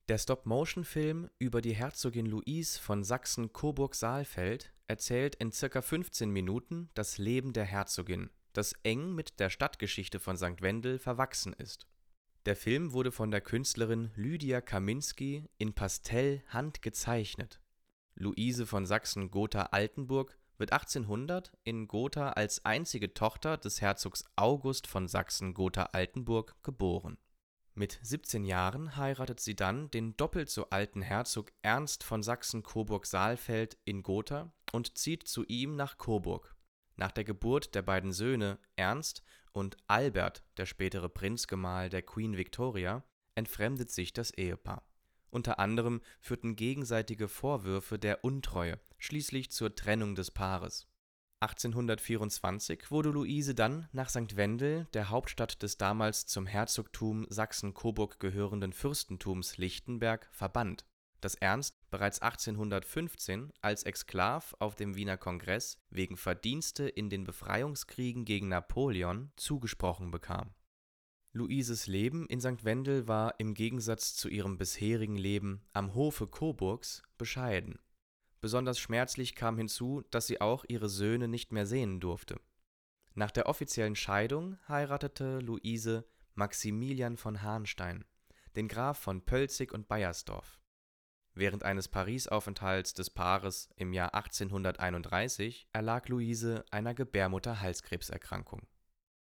Der Stop-Motion-Film über die Herzogin Louise von Sachsen-Coburg-Saalfeld erzählt in circa 15 Minuten das Leben der Herzogin, das eng mit der Stadtgeschichte von St. Wendel verwachsen ist. Der Film wurde von der Künstlerin Lydia Kaminski in Pastell handgezeichnet. Luise von Sachsen-Gotha-Altenburg wird 1800 in Gotha als einzige Tochter des Herzogs August von Sachsen-Gotha-Altenburg geboren. Mit 17 Jahren heiratet sie dann den doppelt so alten Herzog Ernst von Sachsen-Coburg-Saalfeld in Gotha und zieht zu ihm nach Coburg. Nach der Geburt der beiden Söhne Ernst und Albert, der spätere Prinzgemahl der Queen Victoria, entfremdet sich das Ehepaar. Unter anderem führten gegenseitige Vorwürfe der Untreue schließlich zur Trennung des Paares. 1824 wurde Luise dann nach St. Wendel, der Hauptstadt des damals zum Herzogtum Sachsen-Coburg gehörenden Fürstentums Lichtenberg, verbannt, das Ernst bereits 1815 als Exklav auf dem Wiener Kongress wegen Verdienste in den Befreiungskriegen gegen Napoleon zugesprochen bekam. Luises Leben in St. Wendel war im Gegensatz zu ihrem bisherigen Leben am Hofe Coburgs bescheiden. Besonders schmerzlich kam hinzu, dass sie auch ihre Söhne nicht mehr sehen durfte. Nach der offiziellen Scheidung heiratete Luise Maximilian von Harnstein, den Graf von Pölzig und Beiersdorf. Während eines Paris-Aufenthalts des Paares im Jahr 1831 erlag Luise einer Gebärmutterhalskrebserkrankung